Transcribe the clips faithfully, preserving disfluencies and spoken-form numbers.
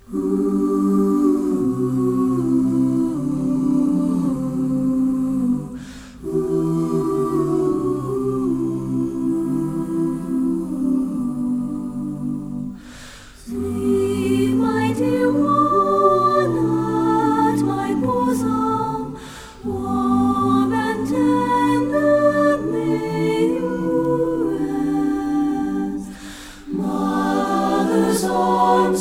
Sleep, my dear one, at my bosom, warm and tender may you rest. Mother's arms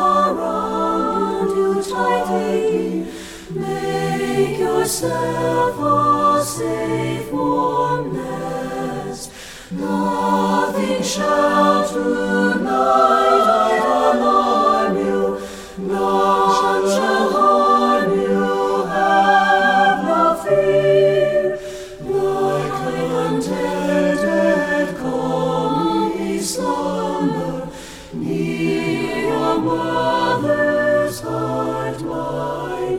around you tightly, make yourself a safe warm nest. Nothing shall tonight alarm you, none shall harm you, have no fear. Lie contented, calmly slumber, near your mother's heart, my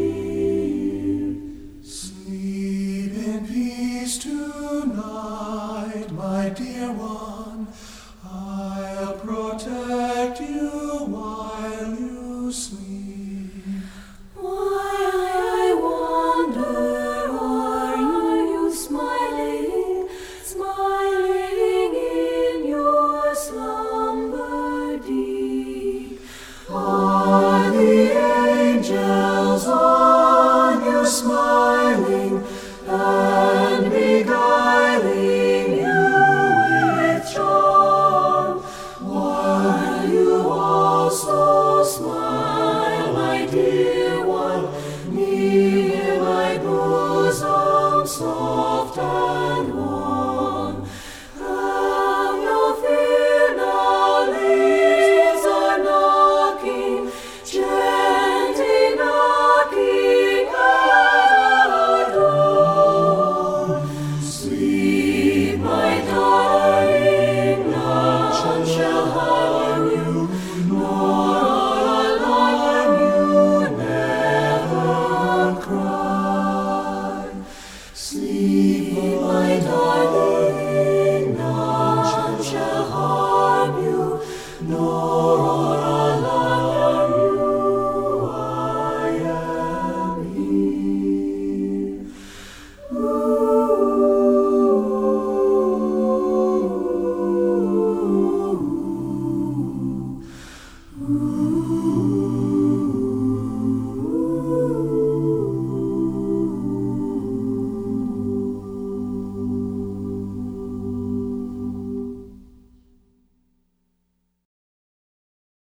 dear. Sleep in peace tonight, my dear one. I'll protect you while you sleep. Why, I wonder, are you smiling, smiling in your slumber deep? Are the angels on you smiling and beguiling you with charm? While you also smile, my dear one, near my bosom, soft and warm. Have no fear now, leaves are knocking, gently knocking at our door. Sleep, my darling, none shall harm you, nor alarm you, never cry. Sleep, my darling, none shall harm you, nor alarm you, I am here. Ooh.